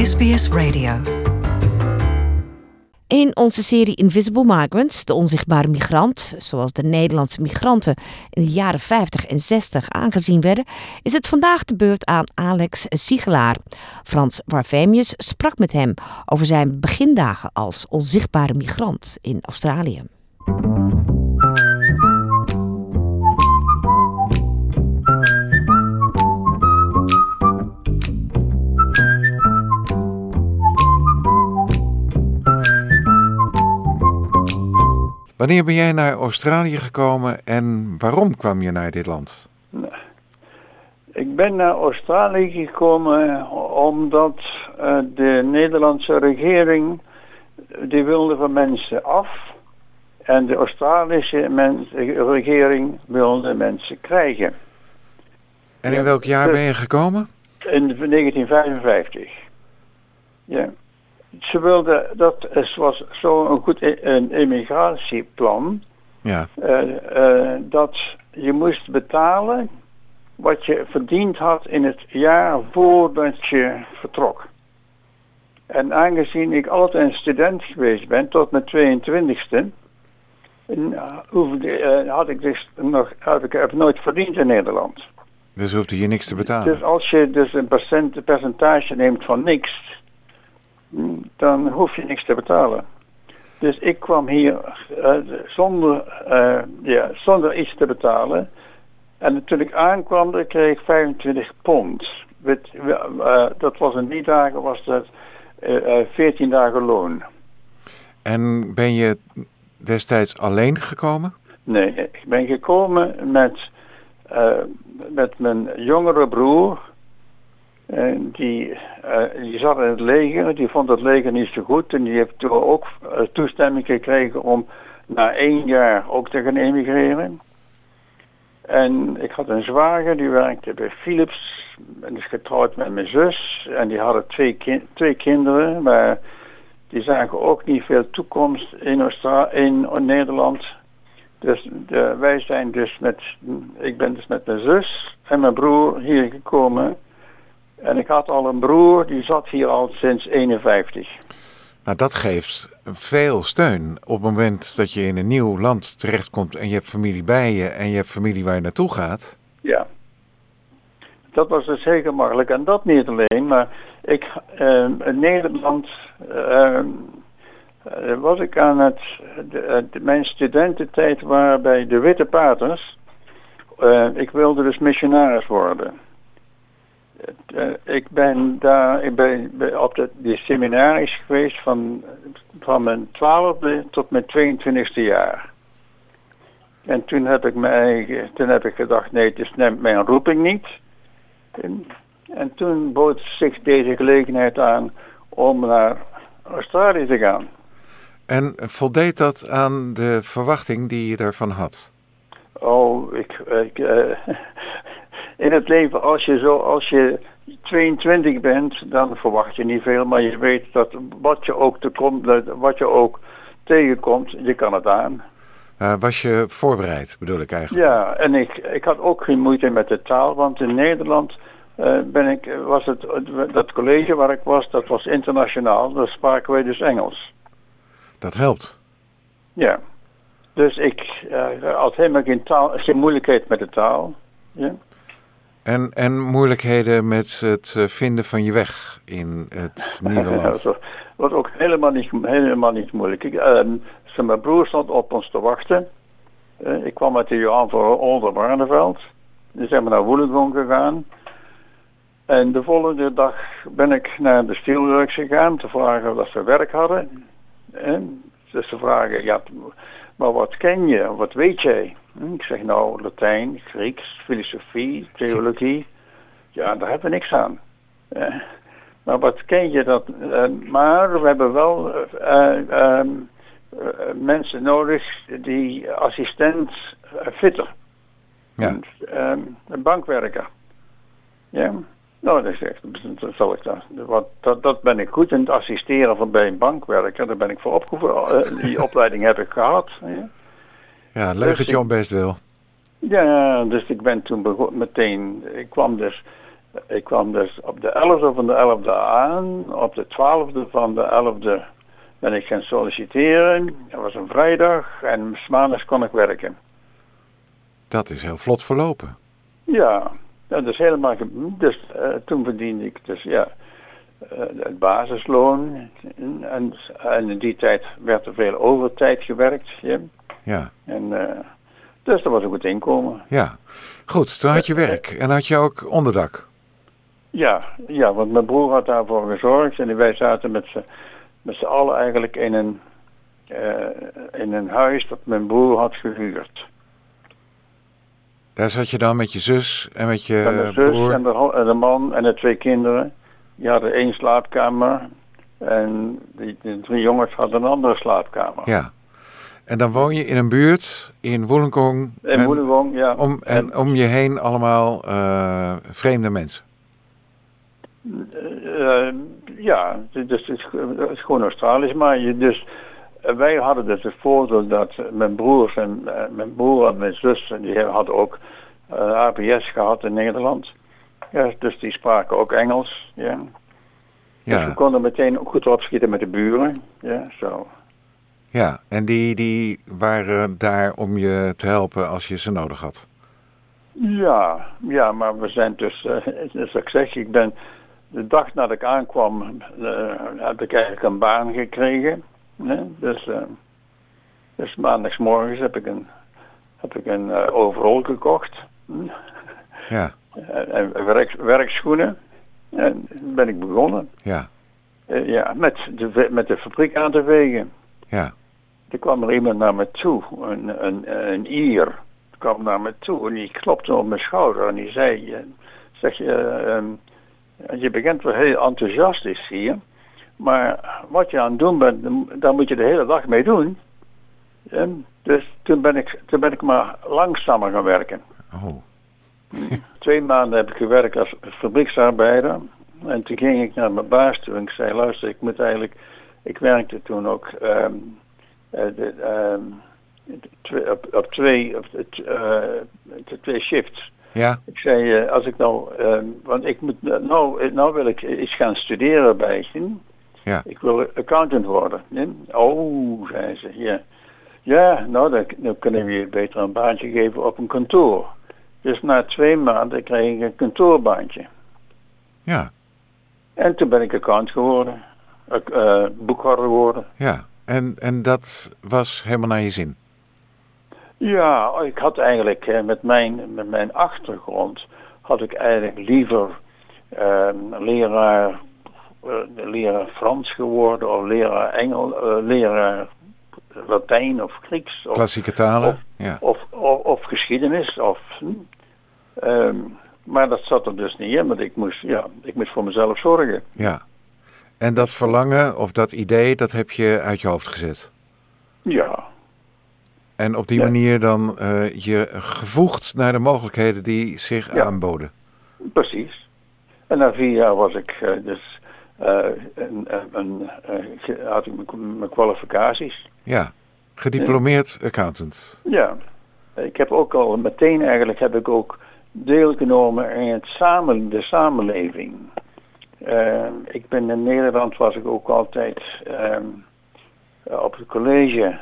SBS Radio. In onze serie Invisible Migrants, de onzichtbare migrant, zoals de Nederlandse migranten in de jaren 50 en 60 aangezien werden, is het vandaag de beurt aan Alex Siegelaar. Frans Warfemius sprak met hem over zijn begindagen als onzichtbare migrant in Australië. Wanneer ben jij naar Australië gekomen en waarom kwam je naar dit land? Ik ben naar Australië gekomen omdat de Nederlandse regering die wilde van mensen af en de Australische regering wilde mensen krijgen. En in welk jaar ben je gekomen? In 1955. Ja. Ze wilden, was zo'n goed een immigratieplan, Ja. dat je moest betalen wat je verdiend had in het jaar voordat je vertrok. En aangezien ik altijd een student geweest ben, tot mijn 22e, heb ik nooit verdiend in Nederland. Dus hoefde je niks te betalen? Dus als je dus een percentage neemt van niks, dan hoef je niks te betalen. Dus ik kwam hier zonder iets te betalen. En toen ik aankwam, dan kreeg ik 25 pond. Dat was in die dagen was dat 14 dagen loon. En ben je destijds alleen gekomen? Nee, ik ben gekomen met mijn jongere broer. Die zat in het leger, die vond het leger niet zo goed en die heeft toen ook toestemming gekregen om na 1 jaar ook te gaan emigreren. En ik had een zwager, die werkte bij Philips en is getrouwd met mijn zus en die hadden twee kinderen, maar die zagen ook niet veel toekomst in Nederland. Dus ik ben dus met mijn zus en mijn broer hier gekomen. En ik had al een broer, die zat hier al sinds 51. Nou, dat geeft veel steun op het moment dat je in een nieuw land terechtkomt en je hebt familie bij je en je hebt familie waar je naartoe gaat. Ja, dat was dus zeker makkelijk. En dat niet alleen, maar in Nederland was ik aan mijn studententijd waren bij de Witte Paters. Ik wilde dus missionaris worden. Ik ben op die seminaries geweest van mijn 12e tot mijn 22e jaar. En toen heb ik gedacht, nee, het is mijn roeping niet. En toen bood zich deze gelegenheid aan om naar Australië te gaan. En voldeed dat aan de verwachting die je daarvan had? Oh, in het leven, als je 22 bent, dan verwacht je niet veel, maar je weet dat wat je ook tegenkomt, je kan het aan. Was je voorbereid, bedoel ik eigenlijk? Ja, en ik had ook geen moeite met de taal, want in Nederland dat college waar ik was, dat was internationaal, daar spraken wij dus Engels. Dat helpt. Ja, dus ik had helemaal geen moeilijkheid met de taal. Ja. En moeilijkheden met het vinden van je weg in het nieuwe land? Dat was ook helemaal niet moeilijk. Mijn broer stond op ons te wachten. Ik kwam uit de Johan van Oldenbarneveld. Dus zijn we naar Wollongong gegaan. En de volgende dag ben ik naar de Steelworks gegaan te vragen of ze werk hadden. En dus ze vragen, ja, maar wat ken je? Wat weet jij? Ik zeg nou Latijn, Grieks, filosofie, theologie. Ja, daar hebben we niks aan. Maar wat ken je dat? Maar we hebben wel mensen nodig die assistent fitter. Ja. Een bankwerker. Ja. Nou, dat ben ik goed in het assisteren van bij een bankwerker. Daar ben ik voor opgevoed. Die opleiding heb ik gehad. Ja. Ja, leugentje om best wil. Ja, dus ik ben toen ik kwam dus Ik kwam dus op de 11e van de 11e aan. Op de 12e van de 11e ben ik gaan solliciteren. Dat was een vrijdag en 's maandags kon ik werken. Dat is heel vlot verlopen. Ja, dat is helemaal... Dus toen verdiende ik dus het basisloon. En in die tijd werd er veel overtijd gewerkt. Ja. Ja. En, dus dat was een goed inkomen. Ja. Goed, toen had je werk en had je ook onderdak. Ja, want mijn broer had daarvoor gezorgd. En wij zaten met z'n allen eigenlijk in een huis dat mijn broer had gehuurd. Daar zat je dan met je zus en met je En de zus broer. en de man en de 2 kinderen. Die hadden 1 slaapkamer. En de 3 jongens hadden een andere slaapkamer. Ja. En dan woon je in een buurt in Wollongong. In Wollongong, ja. Om je heen allemaal vreemde mensen. Ja, dus het is gewoon Australisch. Maar wij hadden dus het voordeel dat mijn broer en mijn zus, die hadden ook APS gehad in Nederland. Ja, dus die spraken ook Engels. Ja. Ja. Dus we konden meteen ook goed opschieten met de buren. Ja, zo. Ja, en die waren daar om je te helpen als je ze nodig had. Ja, maar we zijn dus, zoals ik zeg, de dag nadat ik aankwam, heb ik eigenlijk een baan gekregen. Dus maandagsmorgens heb ik een overall gekocht. Ja. En werkschoenen. En ben ik begonnen. Ja. Met de fabriek aan te vegen. Ja. Er kwam er iemand naar me toe, een Ier. Die kwam naar me toe en die klopte op mijn schouder en die zei, je begint wel heel enthousiastisch hier, maar wat je aan het doen bent, daar moet je de hele dag mee doen. Dus toen ben ik maar langzamer gaan werken. Oh. 2 maanden heb ik gewerkt als fabrieksarbeider. En toen ging ik naar mijn baas toe en ik zei, luister, ik werkte toen ook op 2 shifts. Ja. Ik zei, als ik want ik moet, nou wil ik iets gaan studeren bij je. Ja. Ik wil accountant worden. Oh, zei ze, ja. Ja, nou dan kunnen we je beter een baantje geven op een kantoor. Dus na 2 maanden kreeg ik een kantoorbaantje. Ja. En toen ben ik accountant geworden. Boekhouder geworden. Ja. En dat was helemaal naar je zin? Ja, ik had eigenlijk met mijn achtergrond had ik eigenlijk liever leraar Frans geworden of leraar Latijn of Grieks. Klassieke talen? Of geschiedenis. Maar dat zat er dus niet in, want ik moest voor mezelf zorgen. Ja. En dat verlangen of dat idee, dat heb je uit je hoofd gezet? Ja. En op die manier dan je gevoegd naar de mogelijkheden die zich aanboden? Precies. En na 4 jaar was ik had ik mijn kwalificaties. Ja, gediplomeerd accountant. Ja. Ik heb ook al meteen eigenlijk deelgenomen in de samenleving. Ik ben in Nederland was ik ook altijd op het college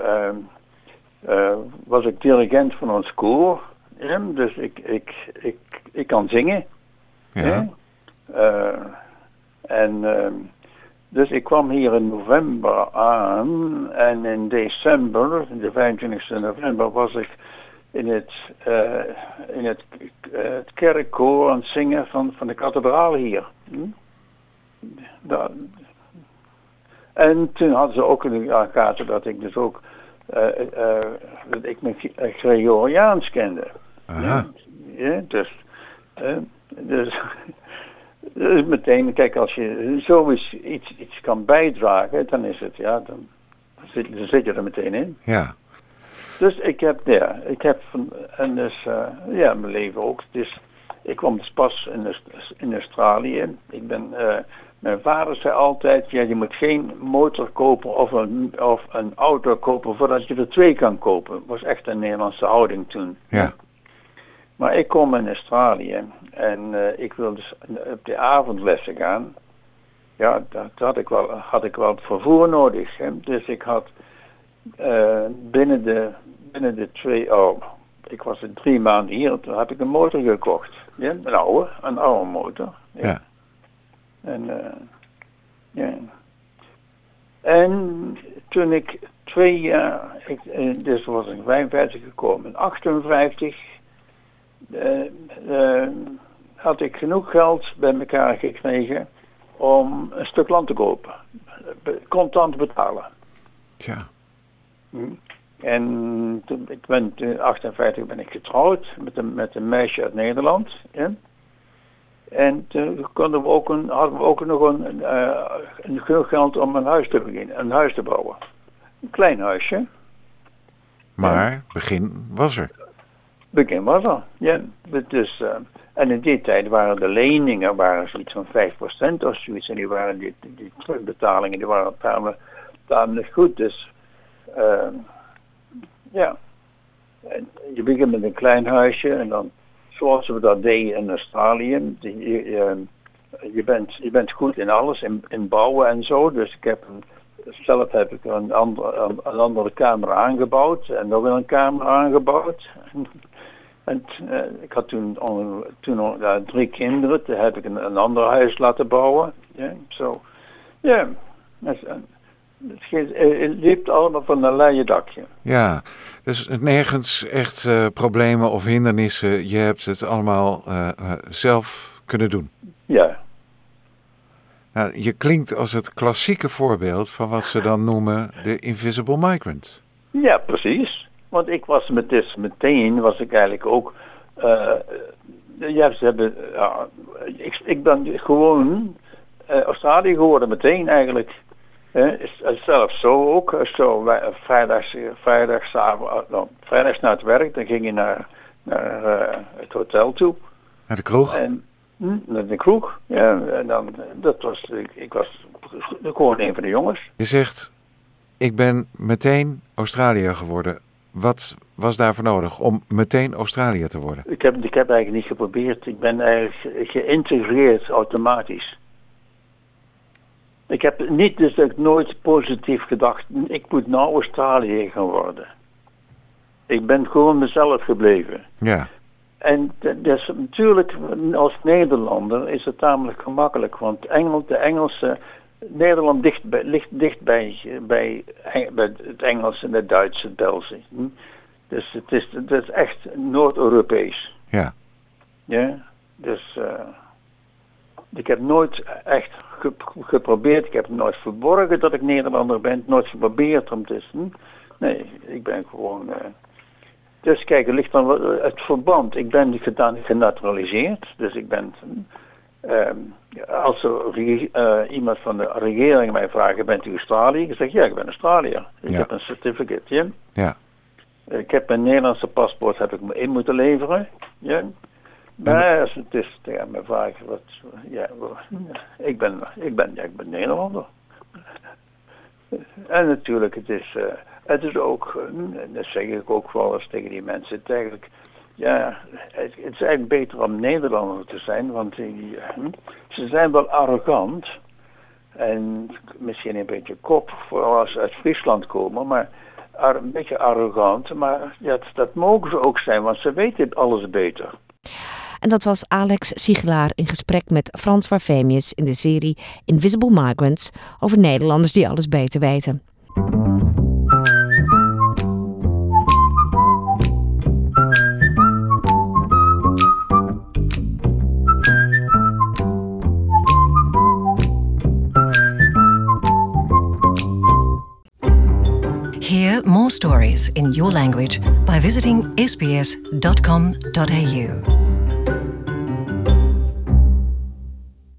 was ik dirigent van ons koor. Dus ik kan zingen. Ja. Dus ik kwam hier in november aan en in december, de 25e november, was ik in het kerkkoor aan het zingen van de kathedraal hier. En toen hadden ze ook in de gaten dat ik dus ook dat ik mijn Gregoriaans kende. Aha. Ja, dus meteen, kijk, als je zoiets iets kan bijdragen, dan is het, dan zit je er meteen in. Ja. Dus ik heb mijn leven ook. Dus ik kwam dus pas in Australië. Mijn vader zei altijd, je moet geen motor kopen of een auto kopen voordat je er 2 kan kopen. Dat was echt een Nederlandse houding toen. Ja. Maar ik kom in Australië en ik wil dus op de avondlessen gaan. Ja, dat had ik wel vervoer nodig. Hè. Dus ik had binnen de 2 jaar, ik was er 3 maanden hier, toen heb ik een motor gekocht. Ja, een oude motor. Ja. En toen ik 2 jaar, dus was ik 55 gekomen, in 58 had ik genoeg geld bij elkaar gekregen om een stuk land te kopen. Contant betalen. Tja. En in 58 ben ik getrouwd met een meisje uit Nederland. Ja. En toen hadden we ook nog genoeg geld om een huis te bouwen. Een klein huisje. Maar begin was er. Begin was er, ja. Dus, en in die tijd waren de leningen zoiets van 5% of zoiets. En die waren die terugbetalingen, die waren tamelijk goed. Dus ja. En je begint met een klein huisje en dan, zoals we dat deden in Australië, je bent goed in alles, in bouwen en zo. Dus zelf heb ik een andere kamer aangebouwd en nog een kamer aangebouwd. En ik had toen 3 kinderen, toen heb ik een ander huis laten bouwen. Ja, zo. Ja, het liep allemaal van een leien dakje. Ja, dus nergens echt problemen of hindernissen. Je hebt het allemaal zelf kunnen doen. Ja. Nou, je klinkt als het klassieke voorbeeld van wat ze dan noemen de invisible migrant. Ja, precies. Want ik was meteen eigenlijk ook. Ik ben gewoon Australië geworden meteen eigenlijk. Zelf zo ook. Vrijdags na het werk, dan ging je naar het hotel toe. Naar de kroeg? Naar de kroeg, ja. En dan, ik was gewoon een van de jongens. Je zegt, ik ben meteen Australiër geworden. Wat was daarvoor nodig om meteen Australiër te worden? Ik heb eigenlijk niet geprobeerd. Ik ben eigenlijk geïntegreerd automatisch. Ik heb nooit positief gedacht, ik moet nou Australiër gaan worden. Ik ben gewoon mezelf gebleven. Ja. En dus natuurlijk, als Nederlander is het tamelijk gemakkelijk, want Nederland ligt dicht bij het Engels en het Duits en het Belgisch. Dus het is echt Noord-Europees. Ja. Ja, dus ik heb nooit echt geprobeerd, ik heb nooit verborgen dat ik Nederlander ben, nooit geprobeerd om te zien. Nee, ik ben gewoon. Dus kijk, er ligt dan het verband. Ik ben genaturaliseerd, dus ik ben. Als iemand van de regering mij vraagt, bent u Australiër? Ik zeg, ja, ik ben Australiër. Ik heb een certificate, ja. Ja. Ik heb mijn Nederlandse paspoort me in moeten leveren, ja. Maar het is tegen mijn vraag, ik ben Nederlander. En natuurlijk, het is ook, dat zeg ik ook wel eens tegen die mensen, het eigenlijk, het is eigenlijk beter om Nederlander te zijn, want ze zijn wel arrogant en misschien een beetje kop voor als ze uit Friesland komen, maar een beetje arrogant, maar dat mogen ze ook zijn, want ze weten alles beter. En dat was Alex Siegelaar in gesprek met Frans Warfemius in de serie Invisible Migrants over Nederlanders die alles beter weten. Hear more stories in your language by visiting sbs.com.au.